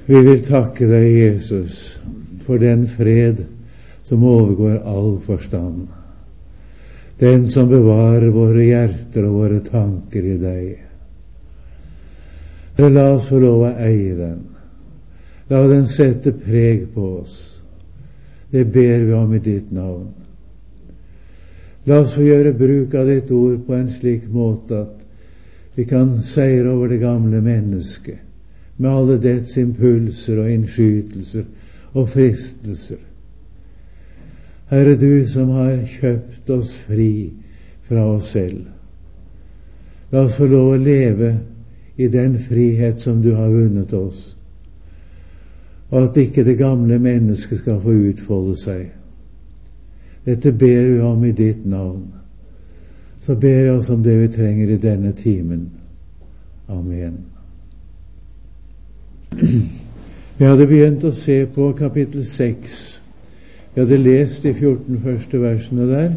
Vi vil takke deg, Jesus, for den fred som overgår all forstand. Den som bevarer våre hjerter og våre tanker i deg. La oss få lov å eie den. La den sette preg på oss. Det ber vi om i ditt navn. La oss få gjøre bruk av ditt ord på en slik måte at vi kan seire over det gamle mennesket, med alle dets impulser og innskytelser og fristelser. Herre, du som har kjøpt oss fri fra oss selv. La oss få lov å leve i den frihet som du har vunnet oss, og at ikke det gamle mennesket skal få utfolde seg. Dette ber vi om i ditt navn. Så ber jeg oss om det vi trenger i denne timen. Amen. Vi hadde begynt å se på kapittel 6. Vi hadde lest de 14 første versene der.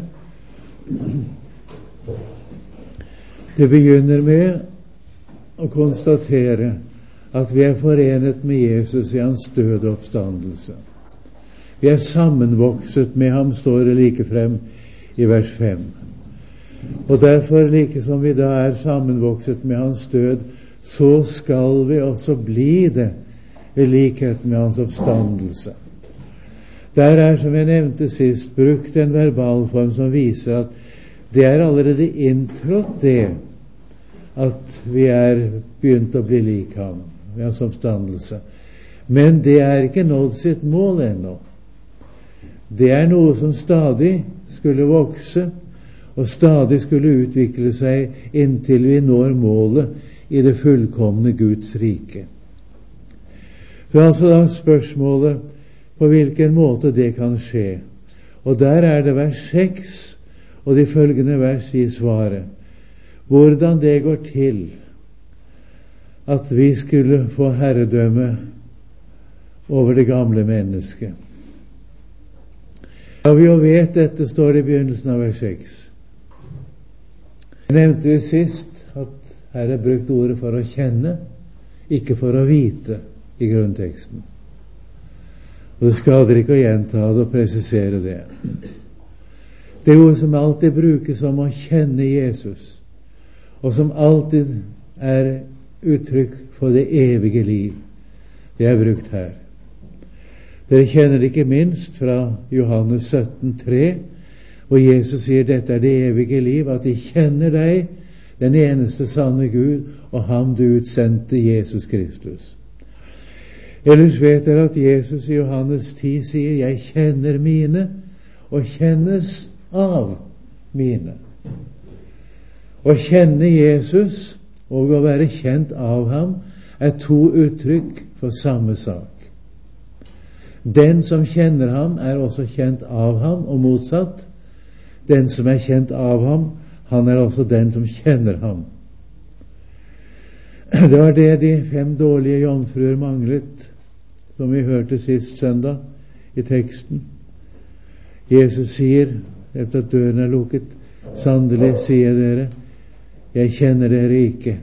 Det begynner med å konstatere at vi er forenet med Jesus i hans død og oppstandelse. Vi er sammenvokset med ham, står det like frem i vers 5. Og derfor, like som vi da er sammenvokset med hans død, så skal vi også bli det ved likhet med hans oppstandelse. Der er, som jeg nevnte sist, brukt en verbalform som viser at det er allerede inntrådt det at vi er begynt å bli lik ham ved hans oppstandelse. Men det er ikke nådd sitt mål ennå. Det er noe som stadig skulle vokse og stadig skulle utvikle seg inntil vi når målet i det fullkomne Guds rike. Så altså da spørsmålet på hvilken måte det kan skje. Og der er det vers 6 og de følgende vers i svaret. Hvordan det går til at vi skulle få herredømme over det gamle mennesket. Ja, vi jo vet dette, står det i begynnelsen av vers 6. Jeg nevnte vi sist at her er brukt ordet for å kjenne, ikke for å vite i grunnteksten. Og det skader ikke å gjenta det og presisere det. Det ord som alltid brukes om å kjenne Jesus, og som alltid er uttrykk for det evige liv, det er brukt her. Dere kjenner det ikke minst fra Johannes 17,3, hvor Jesus sier dette er det evige liv, at de kjenner deg, den eneste sanne Gud, og ham du utsendte, Jesus Kristus. Ellers vet dere at Jesus i Johannes 10 sier, jeg kjenner mine, og kjennes av mine. Å kjenne Jesus og å være kjent av ham er to uttrykk for samme sak. Den som kjenner ham er også kjent av ham, og motsatt. Den som er kjent av ham, han er også den som kjenner ham. Det var det de 5 dårlige jomfruer manglet, som vi hørte sist søndag i teksten. Jesus sier, etter at døren er lukket, sannelig sier dere, jeg kjenner dere ikke.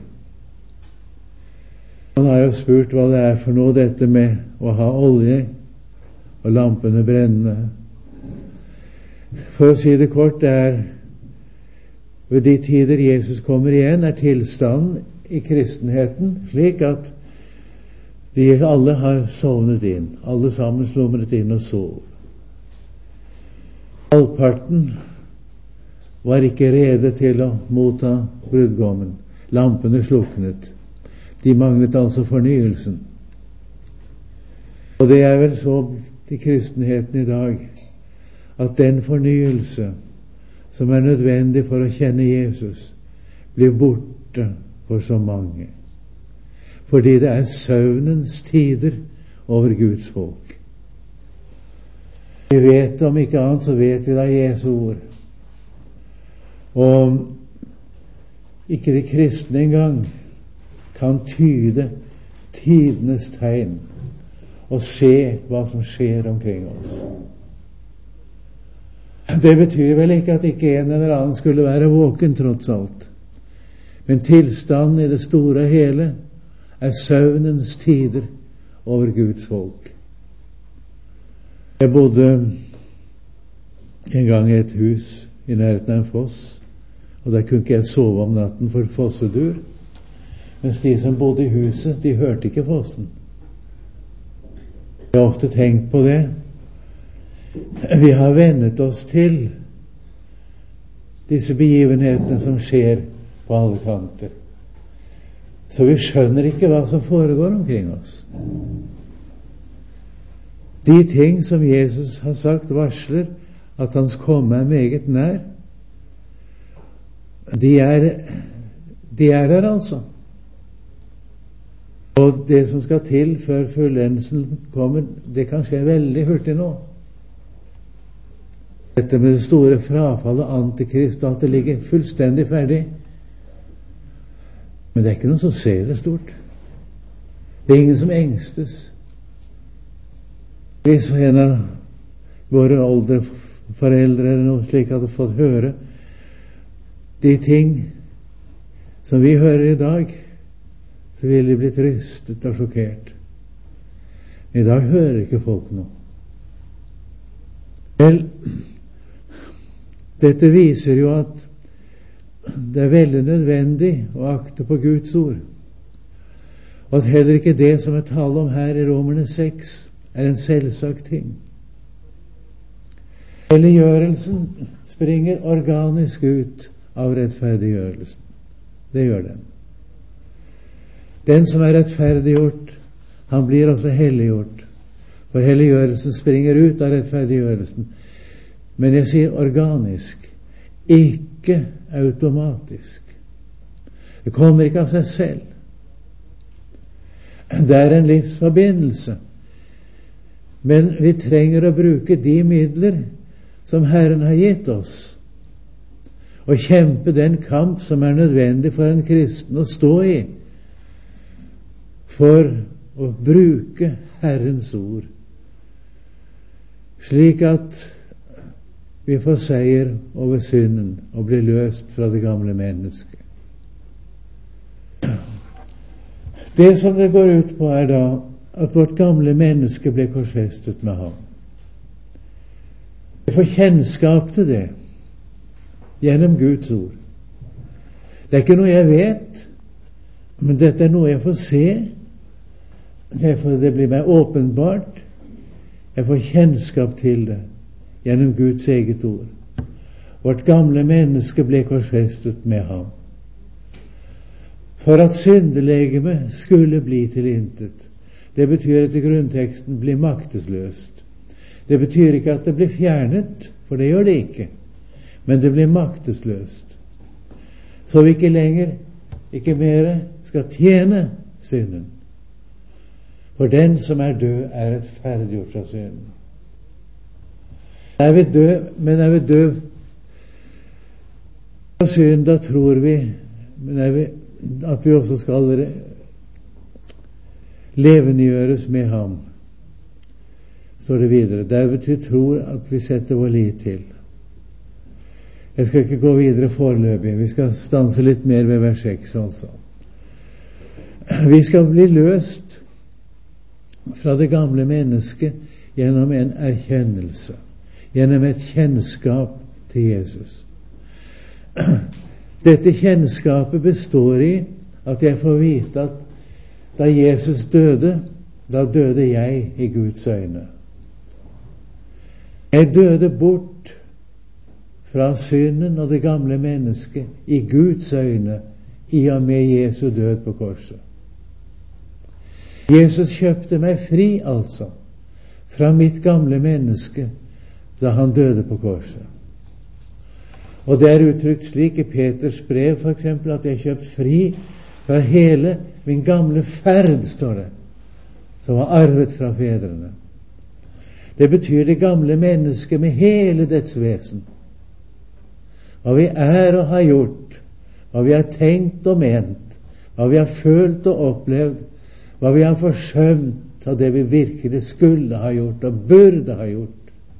Han har jo spurt hva det er for noe, dette med å ha olje og lampene brennende. For å si det kort, det er ved de tider Jesus kommer igjen, er tilstanden i kristenheten slik at de alle har sovnet inn. Alle sammen slumret inn og sov. Halvparten var ikke rede til å motta brudgommen. Lampene sluknet. De manglet altså fornyelsen. Og det er vel så i kristenheten i dag, at den fornyelse som er nødvendig for å kjenne Jesus, blir borte for så mange. Fordi det er søvnens tider over Guds folk. Vi vet, om ikke annet, så vet vi da Jesu ord. Og ikke de kristne engang kan tyde tidenes tegn og se hva som skjer omkring oss. Det betyr vel ikke at ikke en eller annen skulle være våken tross alt. Men tilstanden i det store og hele er søvnens tider over Guds folk. Jeg bodde en gang i et hus i nærheten av en foss, og der kunne ikke jeg sove om natten for fossedur, mens de som bodde i huset, de hørte ikke fossen. Jeg har ofte tenkt på det. Vi har vennet oss til disse begivenhetene som skjer på alle kanter. Så vi skjønner ikke hva som foregår omkring oss. De ting som Jesus har sagt varsler at hans komme er meget nær, de er der altså. Og det som skal til før fullendelsen kommer, det kan skje veldig hurtig nå. Dette med det store frafallet av Antikrist, at det ligger fullstendig ferdig. Men det er ikke noen som ser det stort. Det er ingen som engstes. Hvis en av våre oldre foreldre eller noe slik hadde fått høre de ting som vi hører i dag, så ville de blitt rystet og sjokkert. I dag hører ikke folk noe. Vel, dette viser jo at det er veldig nødvendig å akte på Guds ord, og at heller ikke det som er tale om her i Romerne 6 er en selvsagt ting. Helliggjørelsen springer organisk ut av rettferdiggjørelsen. Det gjør den. Den som er rettferdiggjort, han blir også helliggjort. For helliggjørelsen springer ut av rettferdiggjørelsen. Men jeg sier organisk, ikke automatisk. Det kommer ikke av seg selv. Det er en livsforbindelse. Men vi trenger å bruke de midler som Herren har gitt oss, og kjempe den kamp som er nødvendig for en kristen å stå i, for å bruke Herrens ord, slik at vi får seier over synden og blir løst fra det gamle mennesket. Det som det går ut på, er da at vårt gamle menneske ble korsfestet med ham. Vi får kjennskap til det gjennom Guds ord. Det er ikke noe jeg vet, men dette er noe jeg får se. Derfor det blir meg åpenbart. Jeg får kjennskap til det gjennom Guds eget ord. Vårt gamle menneske ble korsfestet med ham, for at syndelegemet skulle bli til intet. Det betyr etter grunnteksten bli maktesløst. Det betyr ikke at det blir fjernet, for det gjør det ikke, men det blir maktesløst. Så vi ikke lenger, ikke mer, skal tjene synden. For den som er død, er rettferdiggjort fra synden. Er vi død fra synden, da tror vi, at vi også skal levendegjøres med ham, står det videre. Der betyr tror at vi setter vår lit til. Jeg skal ikke gå videre foreløpig. Vi skal stanse litt mer ved vers 6 også. Vi skal bli løst fra det gamle mennesket gjennom en erkjennelse, gjennom et kjennskap til Jesus. Dette kjennskapet består i at jeg får vite at da Jesus døde, da døde jeg i Guds øyne. Jeg døde bort fra synden og det gamle mennesket i Guds øyne i og med Jesu død på korset. Jesus kjøpte meg fri, altså, fra mitt gamle menneske da han døde på korset. Og det er uttrykt slik i Peters brev, for eksempel, at jeg er kjøpt fri fra hele min gamle ferd, står det, som var arvet fra fedrene. Det betyr det gamle mennesket med hele dets vesen. Hva vi er og har gjort, hva vi har tenkt og ment, hva vi har følt og opplevd, hva vi har forsømt av det vi virkelig skulle ha gjort og burde ha gjort.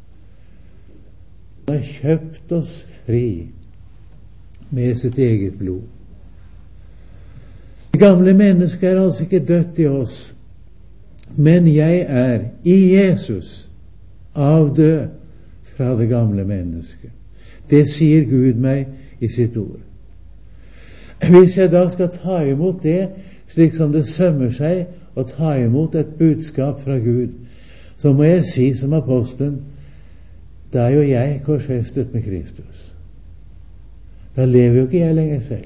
Han har kjøpt oss fri med sitt eget blod. Det gamle mennesket er altså ikke dødt i oss, Men jeg er i Jesus avdød fra det gamle mennesket. Det sier Gud meg i sitt ord. Hvis jeg da skal ta imot det, slik som det sømmer seg å ta imot et budskap fra Gud, så må jeg si som apostelen, da er jo jeg korsfestet med Kristus. Da lever jo ikke jeg lenger selv.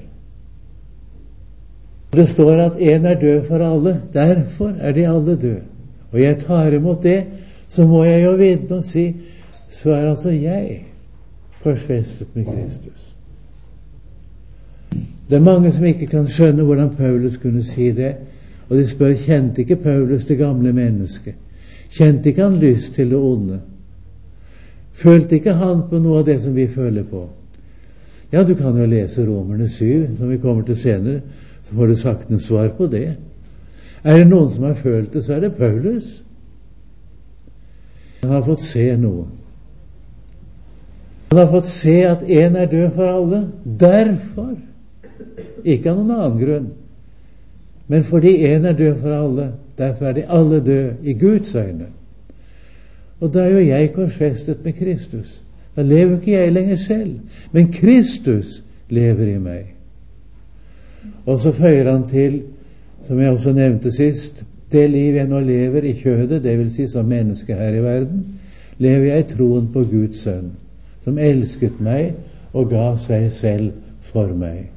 Det står at en er død for alle, derfor er de alle døde. Og jeg tar imot det, så må jeg jo vitne og si, så er altså jeg korsfestet med Kristus. Det er mange som ikke kan skjønne hvordan Paulus kunne si det, og de spør, kjente ikke Paulus det gamle mennesket? Kjente ikke han lyst til det onde? Følte ikke han på noe av det som vi føler på? Ja, du kan jo lese Romerne 7, som vi kommer til senere, så får du sagt en svar på det. Er det noen som har følt det, så er det Paulus. Han har fått se noe. Han har fått se at en er død for alle. Derfor, ikke av noen annen grunn, men fordi en er død for alle, derfor er de alle døde i Guds øyne. Og da er jo jeg korsfestet med Kristus. Da lever ikke jeg lenger selv, men Kristus lever i meg. Og så føyer han til, som jeg også nevnte sist, det liv jeg nå lever i kjødet, det vil si som menneske her i verden, lever jeg i troen på Guds sønn, som elsket meg og ga seg selv for meg.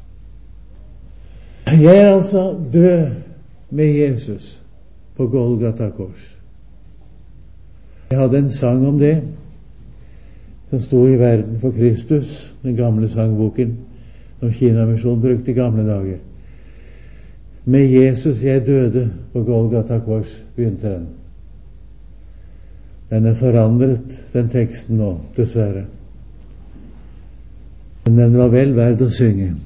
Jeg er altså død med Jesus på Golgata kors. Jeg hadde en sang om det, som sto i Verden for Kristus, den gamle sangboken, som Kinamisjonen brukte i gamle dager. Med Jesus jeg døde på Golgata kors, begynte den. Den er forandret, den teksten nå, dessverre. Men den var vel verd å synge.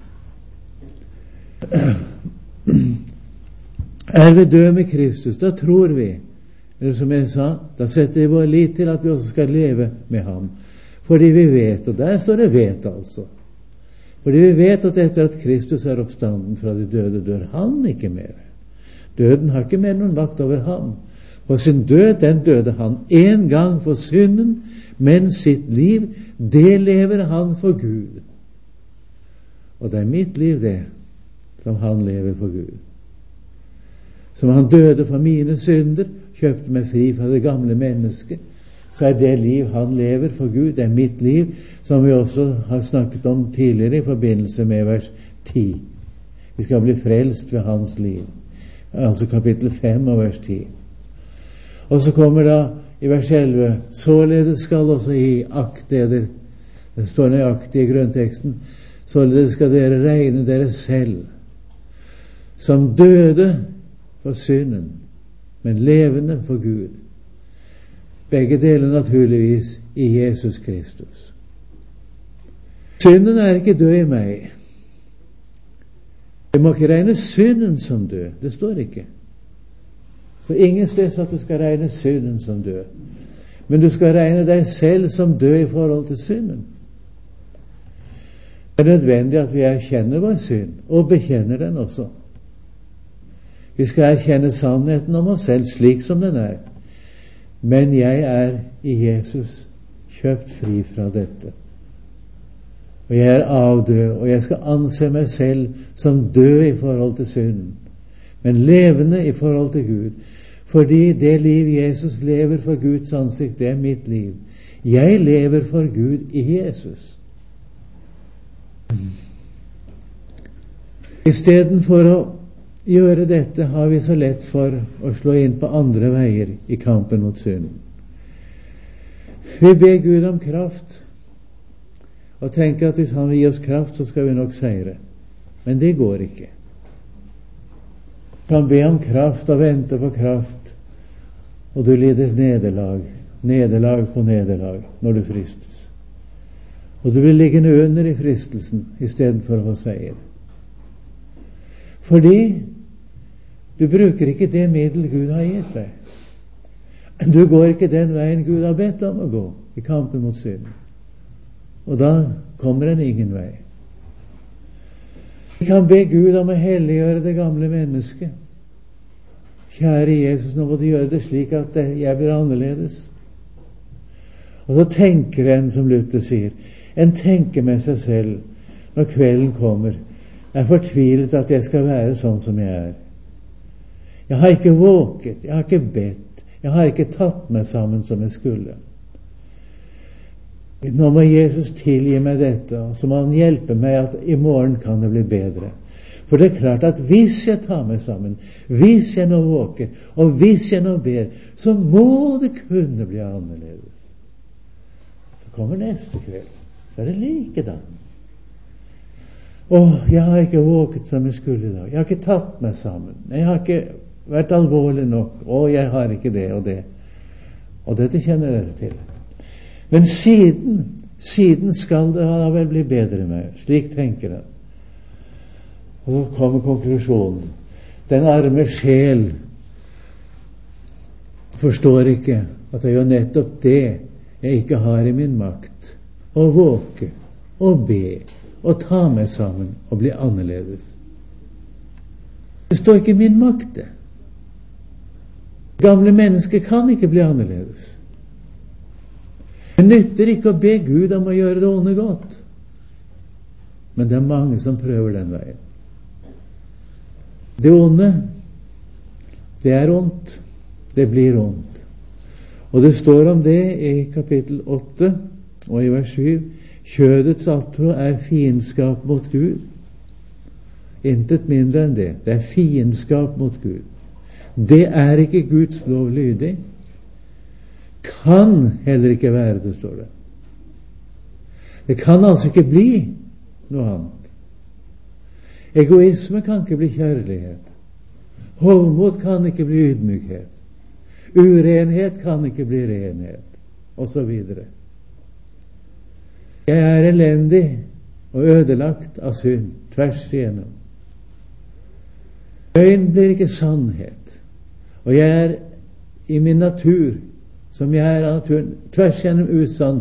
Er vi døde med Kristus, da tror vi, eller som jeg sa, da setter vi vår lit til at vi også skal leve med ham. Fordi vi vet, og der står det vet altså, fordi vi vet at etter at Kristus er oppstanden fra de døde, dør han ikke mer. Døden har ikke mer noen makt over ham. På sin død, den døde han en gang for synden, men sitt liv, det lever han for Gud. Og det er mitt liv det, som han lever for Gud. Som han døde for mine synder, kjøpte meg fri fra det gamle mennesket, så er det liv han lever for Gud, det er mitt liv, som vi også har snakket om tidligere i forbindelse med vers 10. Vi skal bli frelst ved hans liv. Altså kapittel 5 og vers 10. Og så kommer da i vers 11, således skal også i akt dere, det står nøyaktig i grunnteksten, således skal dere regne dere selv som døde for synden, men levende for Gud. Begge deler naturligvis i Jesus Kristus. Synden er ikke død i meg. Du må ikke regne synden som død. Det står ikke. Så ingen sted at du skal regne synden som død. Men du skal regne deg selv som død i forhold til synden. Det er nødvendig at vi erkjenner vår synd, og bekjenner den også. Vi skal erkjenne sannheten om oss selv slik som den er. Men jeg er i Jesus kjøpt fri fra dette. Og jeg er avdød, og jeg skal anse meg selv som død i forhold til synden, men levende i forhold til Gud. Fordi det liv Jesus lever for Guds ansikt, det er mitt liv. Jeg lever for Gud i Jesus. I stedet for å gjøre dette har vi så lett for å slå inn på andre veier i kampen mot synden. Vi ber Gud om kraft og tenker at hvis han vil gi oss kraft, så skal vi nok seire. Men det går ikke. Du kan be om kraft og vente på kraft, og du lider nederlag på nederlag når du fristes. Og du blir liggende under i fristelsen i stedet for å få seier. Fordi du bruker ikke det middel Gud har gitt deg. Du går ikke den veien Gud har bedt om å gå i kampen mot synden. Og da kommer en ingen vei. Vi kan be Gud om å helliggjøre det gamle mennesket. kjære Jesus, nå må du gjøre det slik at jeg blir annerledes. Og så tenker en, som Luther sier, en tenker med seg selv når kvelden kommer, jeg er fortvilet at jeg skal være sånn som jeg er. Jeg har ikke våket, jeg har ikke bedt, jeg har ikke tatt meg sammen som jeg skulle. Nå må Jesus tilgi meg dette, og så må han hjelpe meg at i morgen kan det bli bedre. For det er klart at hvis jeg tar meg sammen, hvis jeg nå våker, og hvis jeg nå ber, så må det kunne bli annerledes. Så kommer neste kveld, så er det likedan. Jeg har ikke våket som jeg skulle i dag. Jeg har ikke tatt meg sammen. Jeg har ikke vært alvorlig nok. Jeg har ikke det og det. Og dette kjenner dere til. Men siden skal det da vel bli bedre med meg. Slik tenker jeg. Og så kommer konklusjonen. Den arme sjel forstår ikke at det er jo nettopp det jeg ikke har i min makt. Å våke og be og ta meg sammen og bli annerledes. Det står ikke i min makt det. Gamle mennesker kan ikke bli annerledes. Det nytter ikke å be Gud om å gjøre det onde godt. Men det er mange som prøver den veien. Det onde, det er ondt. Det blir ondt. Og det står om det i kapittel 8 og i vers 7. Kjødets attrå er fiendskap mot Gud. Intet mindre enn det. Det er fiendskap mot Gud. Det er ikke Guds lov lydig. Kan heller ikke være det, står det. Det kan altså ikke bli noe annet. Egoisme kan ikke bli kjærlighet. Hovmod kan ikke bli ydmykhet. Urenhet kan ikke bli renhet, og så videre. Jeg er elendig og ødelagt av synd, tvers igjennom. Løgn blir ikke sannhet, og jeg er i min natur, som jeg er av naturen, tvers igjennom usann.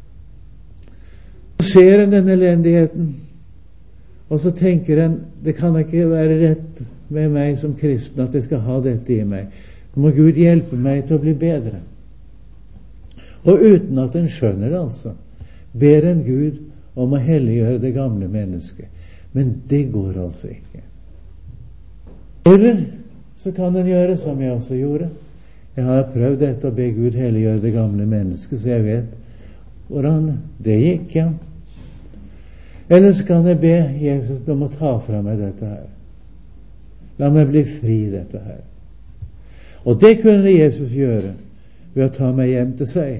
Så ser en denne elendigheten, og så tenker en, det kan ikke være rett med meg som kristen at jeg skal ha dette i meg. Nå må Gud hjelpe meg til å bli bedre. Og uten at en skjønner det, altså, ber en Gud om å helliggjøre det gamle mennesket. Men det går altså ikke. Eller så kan en gjøre som jeg også gjorde. Jeg har prøvd dette å be Gud helliggjøre det gamle mennesket, så jeg vet hvordan det gikk, ja. Eller så kan jeg be Jesus om å ta fra meg dette her. La meg bli fri dette her. Og det kunne Jesus gjøre ved å ta meg hjem til seg.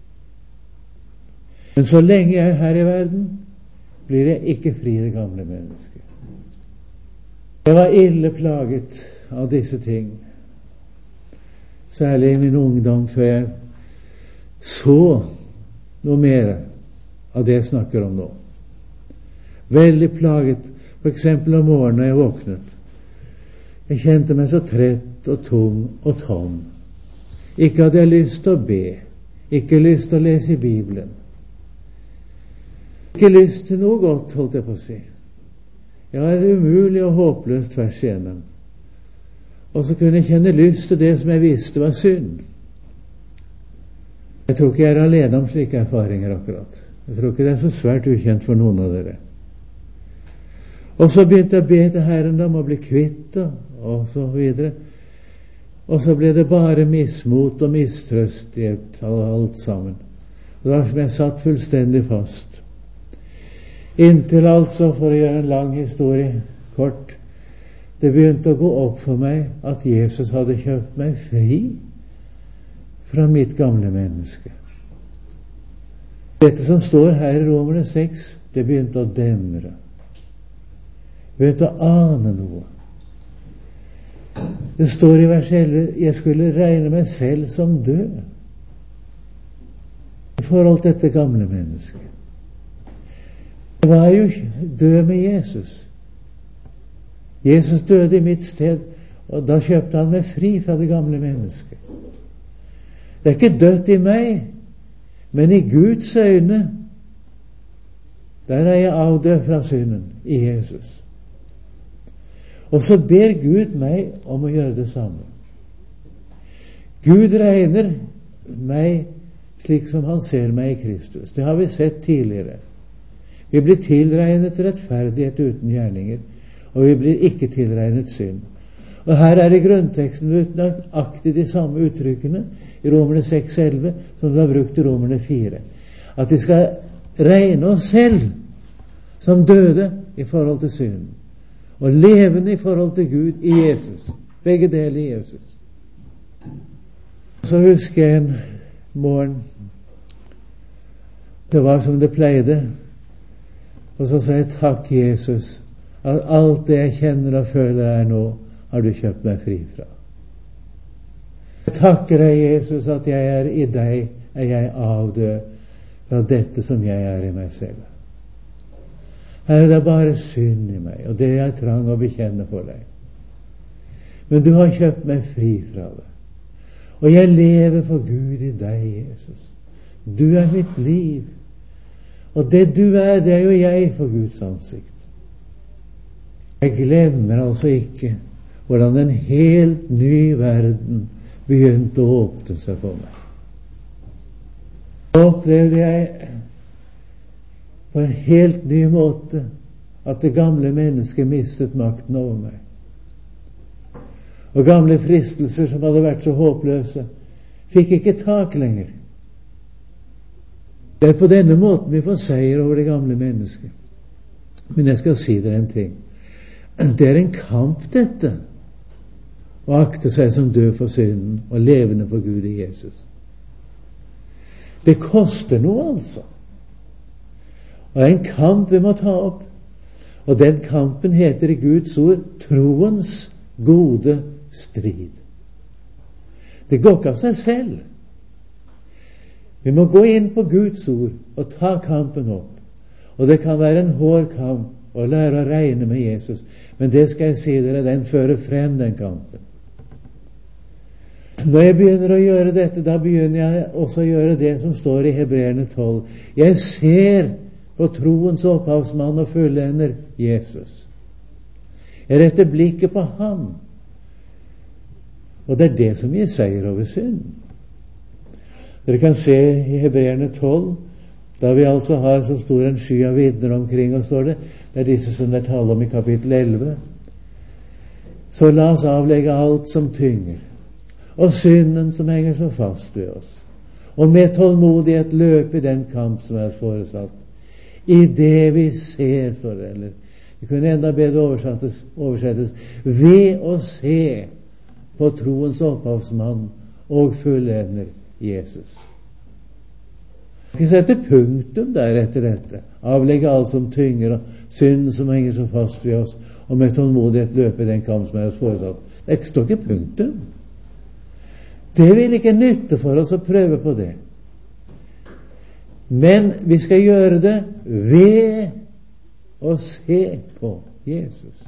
Men så lenge jeg er her i verden, blir jeg ikke fri det gamle mennesket. Jeg var ille plaget av disse ting, særlig i min ungdom, før jeg så noe mer av det jeg snakker om nå. Veldig plaget, for eksempel om morgenen når jeg våknet. Jeg kjente meg så trett og tung og tom. Ikke hadde jeg lyst til å be, ikke lyst til å lese i Bibelen. Ikke lyst til noe godt, holdt jeg på å si. Jeg var umulig og håpløst tvers igjennom. Og så kunne jeg kjenne lyst til det som jeg visste var synd. Jeg tror ikke jeg er alene om slike erfaringer akkurat. Jeg tror ikke det er så svært ukjent for noen av dere. Og så begynte jeg å be til Herren om å bli kvitt og så videre. Og så ble det bare mismot og mistrøst i alt sammen. Det var som jeg satt fullstendig fast. Inntil altså, for å gjøre en lang historie kort, det begynte å gå opp for meg at Jesus hadde kjøpt meg fri fra mitt gamle menneske. Dette som står her i Romerne 6, det begynte å demre. Begynte å ane noe. Det står i vers 11, jeg skulle regne meg selv som død i forhold til dette gamle mennesket. Jeg var jo død med Jesus. Jesus døde i mitt sted, og da kjøpte han meg fri fra det gamle mennesket. Det er ikke dødt i meg, men i Guds øyne, der er jeg avdød fra synden i Jesus. Og så ber Gud meg om å gjøre det samme. Gud regner meg slik som han ser meg i Kristus. Det har vi sett tidligere. Vi blir tilregnet rettferdighet uten gjerninger, og vi blir ikke tilregnet synd. Og her er i grunnteksten nøyaktig de samme uttrykkene i Romerne 6,11 som det var brukt i Romerne 4. At vi skal regne oss selv som døde i forhold til synden, og levende i forhold til Gud i Jesus. Begge deler i Jesus. Så husker jeg en morgen, det var som det pleide, og så sa jeg takk Jesus, at alt det jeg kjenner og føler er nå, har du kjøpt meg fri fra. Jeg takker deg Jesus at jeg er i deg, er jeg avdød fra dette som jeg er i meg selv. Her er det bare synd i meg, og det jeg trang å bekjenne for deg. Men du har kjøpt meg fri fra det. Og jeg lever for Gud i deg, Jesus. Du er mitt liv. Og det du er, det er jo jeg for Guds ansikt. Jeg glemmer altså ikke hvordan en helt ny verden begynte å åpne seg for meg. Så opplevde jeg på en helt ny måte at det gamle mennesket mistet makten over meg. Og gamle fristelser som hadde vært så håpløse, fikk ikke tak lenger. Det er på denne måten vi får seier over det gamle mennesket. Men jeg skal si dere en ting. Det er en kamp, dette, å akte seg som død for synden og levende for Gud i Jesus. Det koster noe, altså. Og det er en kamp vi må ta opp. Og den kampen heter i Guds ord troens gode strid. Det går ikke av seg selv. Vi må gå inn på Guds ord og ta kampen opp. Og det kan være en hård kamp å lære å regne med Jesus. Men det skal jeg si dere, den fører frem, den kampen. Når jeg begynner å gjøre dette, da begynner jeg også å gjøre det som står i Hebreerne 12. Jeg ser på troens opphavsmann og fullender, Jesus. Jeg retter blikket på ham. Og det er det som gir seier over synd. Dere kan se i Hebreerne 12, da vi altså har så stor en sky av vitner omkring oss, står det, det er disse som det er tale om i kapittel 11. Så la oss avlegge alt som tynger, og synden som henger så fast ved oss, og med tålmodighet løpe i den kamp som er foresatt. I det vi ser, står det, eller det kunne enda bedre oversettes, ved å se på troens opphavsmann og fullender Jesus. Vi setter punktum der etter dette. Avlegge alt som tynger og synden som henger så fast ved oss, og med tålmodighet løpe i den kamp som er oss foresatt. Det står ikke punktum. Det vil ikke nytte for oss å prøve på det. Men vi skal gjøre det ved å se på Jesus.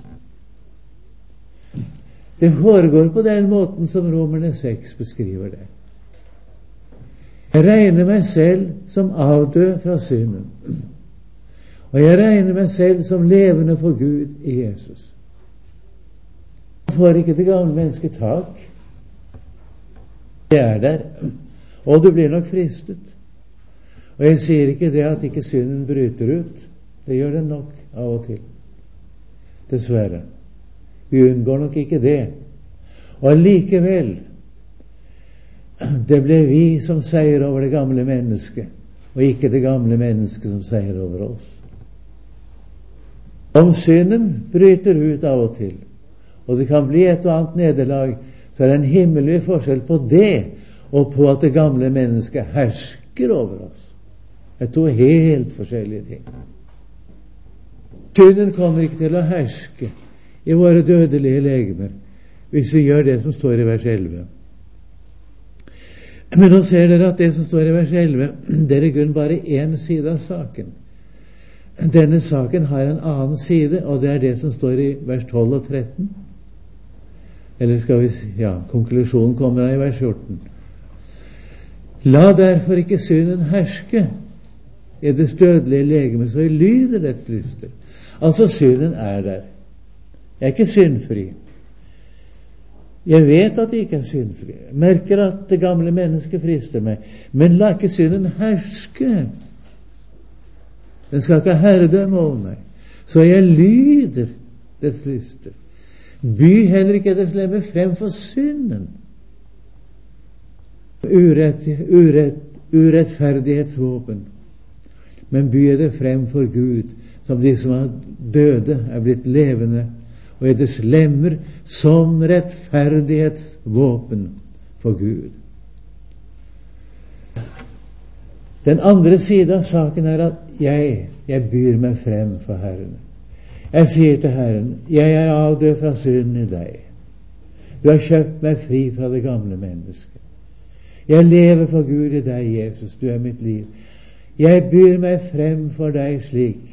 Det foregår på den måten som Romerne 6 beskriver det. Jeg regner meg selv som avdød fra synden. Og jeg regner meg selv som levende for Gud i Jesus. Jeg får ikke det gamle mennesket tak. Det er der. Og du blir nok fristet. Og jeg sier ikke det at ikke synden bryter ut. Det gjør den nok av og til. Dessverre. Vi unngår nok ikke det. Og likevel, det ble vi som seier over det gamle mennesket, og ikke det gamle mennesket som seier over oss. Om synden bryter ut av og til, og det kan bli et og annet nederlag, så er det en himmelig forskjell på det, og på at det gamle mennesket hersker over oss. Det er to helt forskjellige ting. Synden kommer ikke til å herske i våre dødelige legemer, hvis vi gjør det som står i vers 11. Men nå ser dere at det som står i vers 11, det er i grunn bare én side av saken. Denne saken har en annen side, og det er det som står i vers 12 og 13. Eller skal vi si, konklusjonen kommer i vers 14. La derfor ikke synden herske i det dødelige legeme, så lyder dets lyster. Altså synden er der. Jeg er ikke syndfri. Jeg vet at jeg ikke er syndfri. Jeg merker at det gamle mennesket frister meg. Men la ikke synden herske. Den skal ikke ha herredømme over meg. Så jeg lyder dets lyster. By heller ikke etter slemme frem for synden. Urettferdighetsvåpen. Men by det frem for Gud, som de som er døde er blitt levende, og etter lemmer som rettferdighetsvåpen for Gud. Den andre siden av saken er at jeg byr meg frem for Herren. Jeg sier til Herren, jeg er avdød fra synden i deg. Du har kjøpt meg fri fra det gamle mennesket. Jeg lever for Gud i deg, Jesus, du er mitt liv. Jeg byr meg frem for deg slik.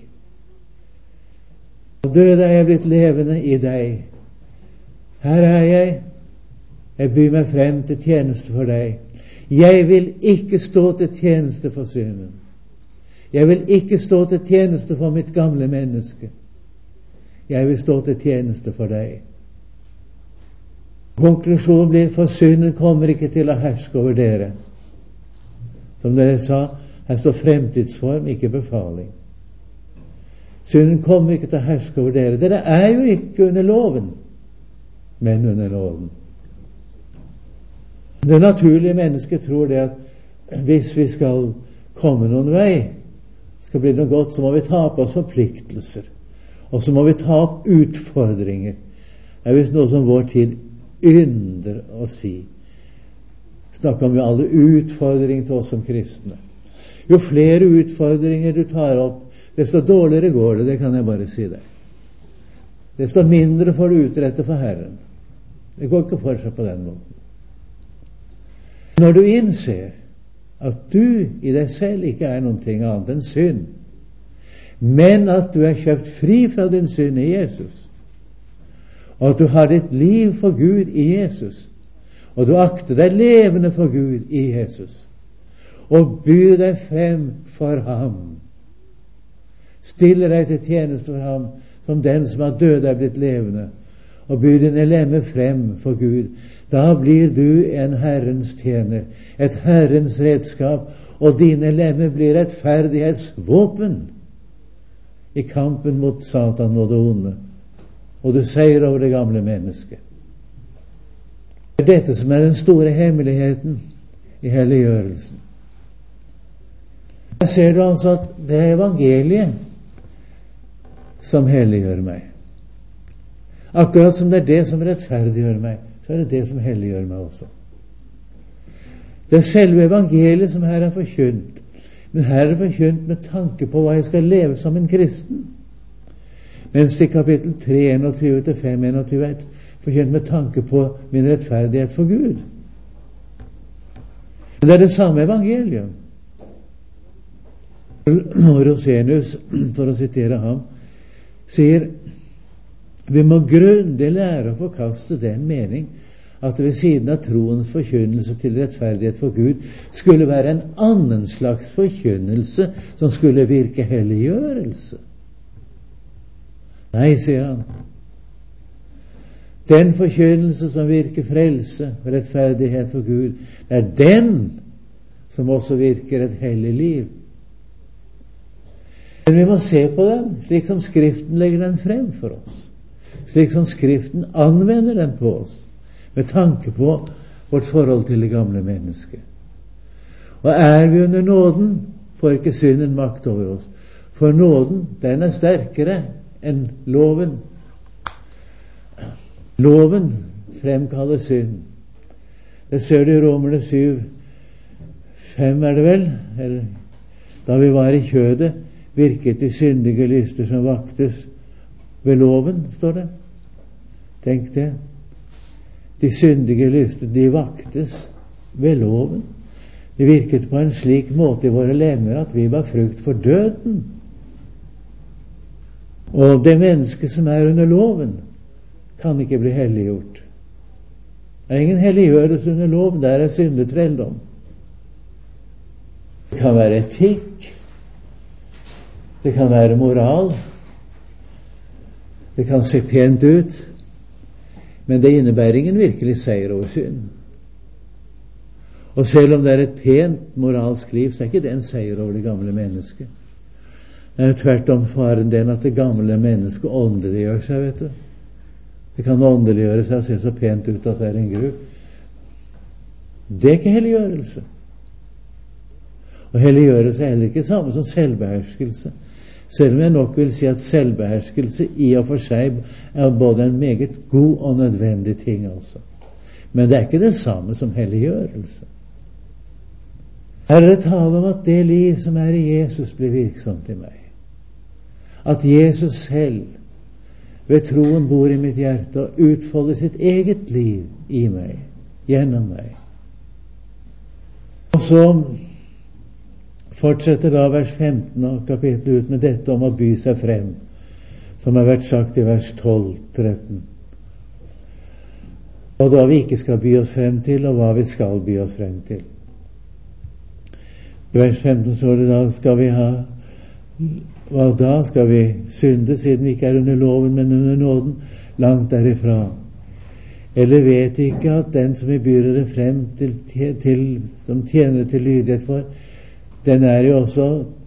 Og død er jeg blitt levende i deg. Her er jeg. Jeg byr meg frem til tjeneste for deg. Jeg vil ikke stå til tjeneste for synden. Jeg vil ikke stå til tjeneste for mitt gamle menneske. Jeg vil stå til tjeneste for deg. Konklusjonen blir, for synden kommer ikke til å herske over dere. Som dere sa, her står fremtidsform, ikke befaling. Synden kommer ikke til å herske over dere. Dere er jo ikke under loven, men under loven. Det naturlige mennesket tror det at hvis vi skal komme noen vei, skal bli noe godt, så må vi ta på oss forpliktelser. Og så må vi ta opp utfordringer. Det er visst noe som vår tid ynder å si. Snakker om alle utfordringer til oss som kristne. Jo flere utfordringer du tar opp, desto dårligere går det kan jeg bare si deg. Desto mindre får du utrette for Herren. Det går ikke for seg på den måten. Når du innser at du i deg selv ikke er noe annet enn synd, men at du er kjøpt fri fra din synd i Jesus, og at du har ditt liv for Gud i Jesus, og du akter deg levende for Gud i Jesus, og byr deg frem for ham, stiller deg til tjeneste for ham som den som er død er blitt levende, og byr dine lemmer frem for Gud, da blir du en Herrens tjener, et Herrens redskap, og dine lemmer blir rettferdighetsvåpen i kampen mot Satan og det onde, og du seier over det gamle mennesket. Det er dette som er den store hemmeligheten i helliggjørelsen. Her ser du altså at det er evangeliet som helliggjør meg. Akkurat som det er det som rettferdiggjør meg, så er det det som helliggjør meg også. Det er selve evangeliet som her er forkynt, men her er det forkynt med tanke på hva jeg skal leve som en kristen. Mens i kapittel 3, 21-5, er forkynt med tanke på min rettferdighet for Gud. Men det er det samme evangelium. Rosenius, for å sitere ham, sier vi må grundig lære å forkaste den mening at det ved siden av troens forkynnelse til rettferdighet for Gud skulle være en annen slags forkynnelse som skulle virke helliggjørelse. Nei, sier han. Den forkynnelse som virker frelse og rettferdighet for Gud, det er den som også virker et hellig liv. Men vi må se på den slik som Skriften legger den frem for oss, slik som Skriften anvender den på oss, med tanke på vårt forhold til det gamle mennesket. Og er vi under nåden, får ikke synden makt over oss. For nåden, den er sterkere enn loven. Loven fremkaller synd. Det ser du i Romerne 7:5 er det vel, eller, da vi var i kjødet, virket de syndige lyster som vaktes ved loven, står det. Tenk det. De syndige lyster, de vaktes ved loven. De virket på en slik måte i våre lemmer at vi var frukt for døden. Og det mennesket som er under loven, kan ikke bli helliggjort. Det er ingen helliggjørelse under loven, der er syndetrelldom. Det kan være etikk, det kan være moral, det kan se pent ut, Men det innebærer ingen virkelig seier over synden. Og selv om det er et pent moralsk liv, så er ikke det en seier over det gamle mennesket. Det er tvert om faren den at det gamle mennesket åndeliggjør seg, vet du. Det kan åndeliggjøre seg og se så pent ut at det er en gru. Det er ikke helliggjørelse. Og helliggjørelse er heller ikke samme som selvbeherskelse. Selv om jeg nok vil si at selvbeherskelse i og for seg er både en meget god og nødvendig ting, altså. Men det er ikke det samme som helliggjørelse. Her er det tale om at det liv som er i Jesus blir virksomt i meg. At Jesus selv ved troen bor i mitt hjerte og utfolder sitt eget liv i meg, gjennom meg. Og så fortsetter da vers 15 av kapittelet ut med dette om å by seg frem, som har vært sagt i vers 12-13. Og da vi ikke skal by oss frem til, og hva vi skal by oss frem til. I vers 15 står det da skal vi ha, hva da skal vi synde siden vi ikke er under loven, men under nåden, langt derifra. Eller vet ikke at den som vi byr dere frem til som tjener til lydighet for, den er jo også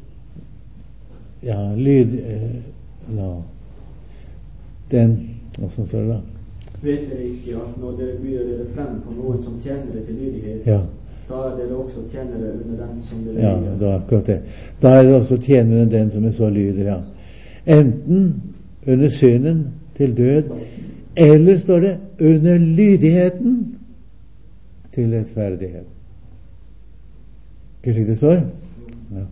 den, hvordan står det da? Vet dere ikke at når dere byr dere frem på noen som tjener til lydighet, da er dere også tjenere under den som dere lyder? Ja, da akkurat det. Da er dere også tjenere den som er så lyder, ja. Enten under synden til død, eller står det under lydigheten til rettferdighet. Ikke slik det står? Ja.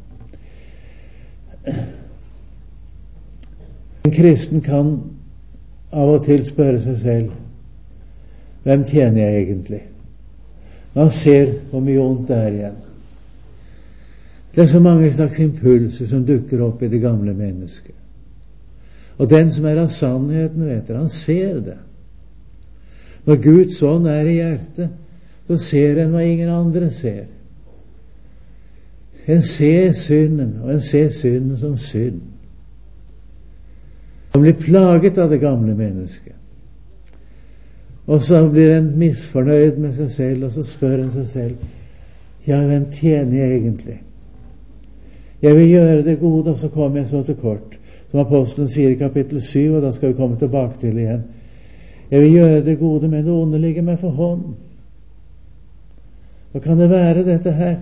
En kristen kan av og til spørre seg selv, hvem tjener jeg egentlig? Man ser hvor mye ondt det er igjen. Det er så mange slags impulser som dukker opp i det gamle mennesket. Og den som er av sannheten, vet du, han ser det. Når Guds ånd er i hjertet, så ser en hva ingen andre ser. En ser synden, og en ser synden som synd. Han blir plaget av det gamle mennesket. Og så blir en misfornøyd med seg selv, og så spør en seg selv, ja, hvem tjener jeg egentlig? Jeg vil gjøre det gode, og så kommer jeg så til kort. Som apostelen sier i kapittel 7, og da skal vi komme tilbake til igjen. Jeg vil gjøre det gode, men det onde ligger meg for hånd. Hva kan det være dette her?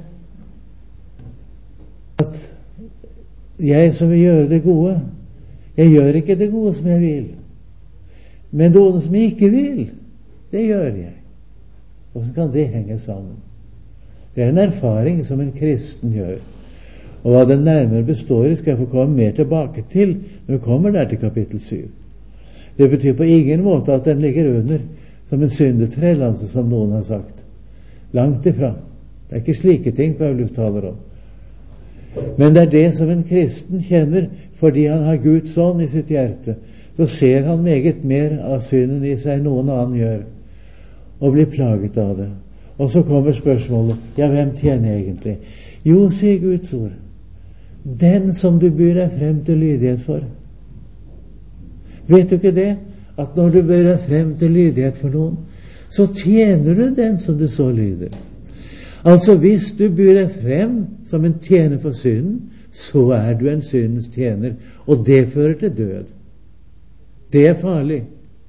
At jeg som vil gjøre det gode, jeg gjør ikke det gode som jeg vil. Men det onde som jeg ikke vil, det gjør jeg. Hvordan kan det henge sammen? Det er en erfaring som en kristen gjør. Og hva den nærmere består i, skal jeg få komme mer tilbake til når vi kommer der til kapittel 7. Det betyr på ingen måte at den ligger under som en syndetrell, altså, som noen har sagt. Langt ifra. Det er ikke slike ting Paulus taler om. Men det er det som en kristen kjenner, fordi han har Guds ånd i sitt hjerte. Så ser han meget mer av synden i seg noen annen gjør, og blir plaget av det. Og så kommer spørsmålet, ja, hvem tjener jeg egentlig? Jo, sier Guds ord, den som du byr deg frem til lydighet for. Vet du ikke det? At når du byr deg frem til lydighet for noen, så tjener du den som du så lyder. Altså, hvis du byr deg frem som en tjener for synden, så er du en syndens tjener, og det fører til død. Det er farlig.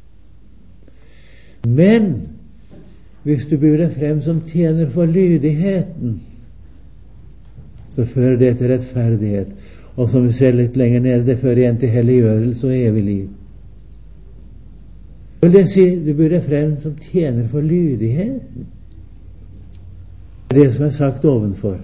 Men hvis du byr deg frem som tjener for lydigheten, så fører det til rettferdighet. Og som vi ser litt lenger nede, det fører igjen til helliggjørelse og evig liv. Vil det si, du byr deg frem som tjener for lydigheten. Det er det som er sagt ovenfor.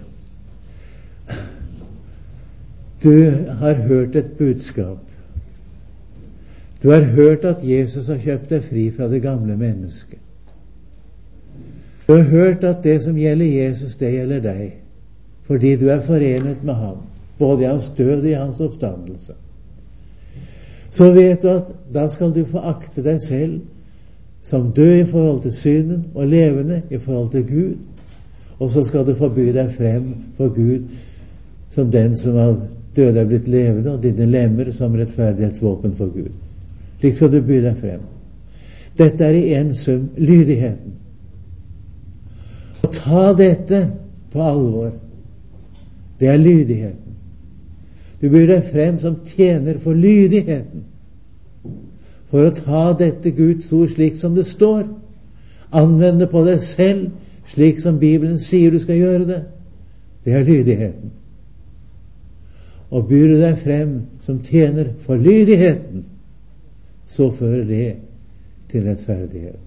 Du har hørt et budskap. Du har hørt at Jesus har kjøpt deg fri fra det gamle mennesket. Du har hørt at det som gjelder Jesus, det gjelder deg, fordi du er forenet med ham, både i hans død og i hans oppstandelse. Så vet du at da skal du få akte deg selv som død i forhold til synden og levende i forhold til Gud, og så skal du forby deg frem for Gud som den som av døde er blitt levende, og dine lemmer som rettferdighetsvåpen for Gud. Slik skal du by deg frem. Dette er i en sum lydigheten. Å ta dette på alvor, det er lydigheten. Du byr deg frem som tjener for lydigheten, for å ta dette Guds ord slik som det står, anvende på deg selv slik som Bibelen sier du skal gjøre det. Det er lydigheten. Og byr du deg frem som tjener for lydigheten, så fører det til rettferdighet.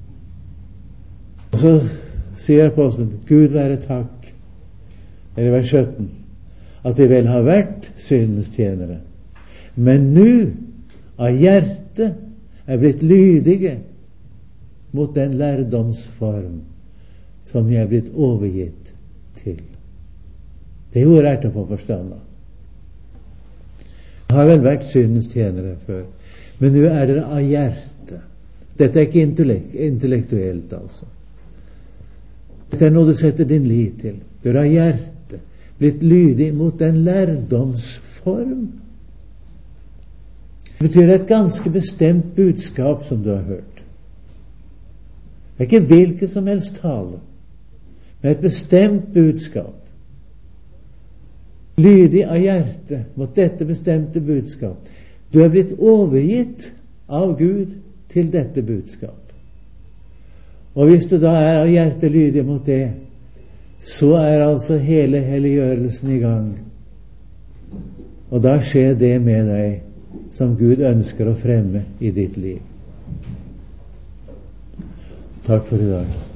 Og så sier apostelen, Gud være takk, eller vers 17, at de vel har vært syndens tjenere, men nå av hjertet er blitt lydige mot den lærdomsform som de er blitt overgitt til. Det ordet er til å få forstand av. De har vel vært syndens tjenere før, men nå er det av hjertet. Dette er ikke intellektuelt, altså. Dette er noe du setter din lit til. Du er av hjertet blitt lydig mot den lærdomsform. Det betyr et ganske bestemt budskap som du har hørt. Det er ikke hvilket som helst tale, men et bestemt budskap. Lydig av hjertet mot dette bestemte budskap. Du er blitt overgitt av Gud til dette budskap. Og hvis du da er av hjertet lydig mot det, så er altså hele helliggjørelsen i gang. Og da skjer det med deg som Gud ønsker å fremme i ditt liv. Takk for i dag.